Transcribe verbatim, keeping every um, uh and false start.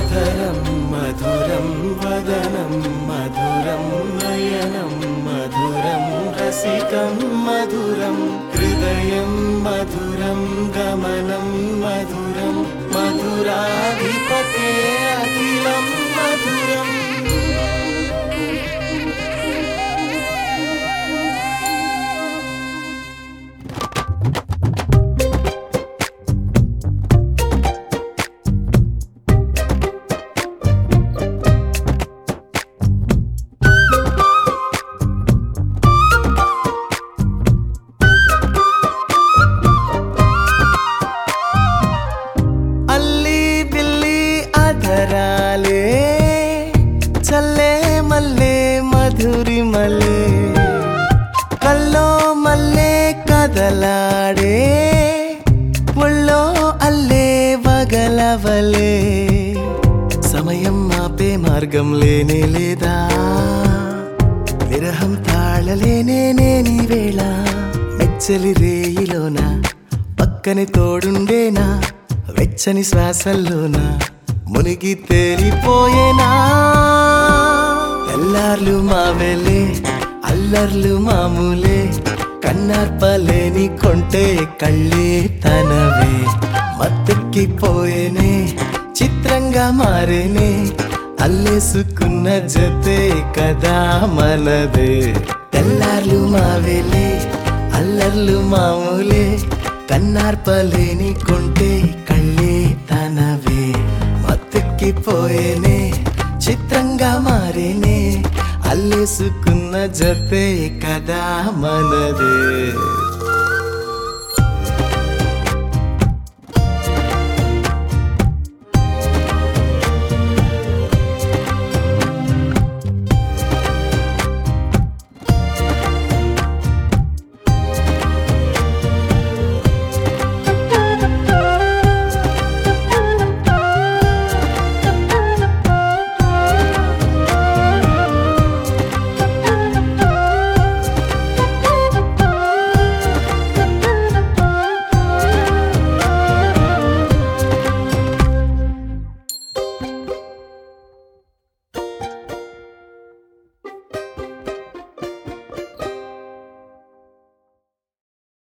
అధరం మధురం వదనం మధురం నయనం మధురం రసికం మధురం హృదయం మధురం గమనం మధురం మధురాధిపతే అఖిలం మధురం. అధరాలే చల్లే మల్లే మధురి మల్లే కల్లో మల్లే కదలాడే ఒళ్ళో అల్లే వగలవలే సమయం ఆపే మార్గం లేనే లేదా విరహం తాళలేనే నేని వేళ మెచ్చలి రేయిలోన పక్కని తోడుండేనా వెచ్చని శ్వాసల్లోనా మునిగి తేలిపోయేనా తెల్లార్లు మావెలే అల్లర్లు మామూలే కన్నార్పలేని కొంటే కళ్ళే తనవే మత్తెక్కిపోయేనే చిత్రంగా మారేనే అల్లేసుకున్న జతే కదా మనదే తెల్లార్లు మావెలే అల్లర్లు మామూలే కన్నార్పలేని కొంటే కళ్ళే తనవే మత్తెక్కిపోయేనే చిత్రంగా మారేనే అల్లేసుకున్న జతే కదా మనదే.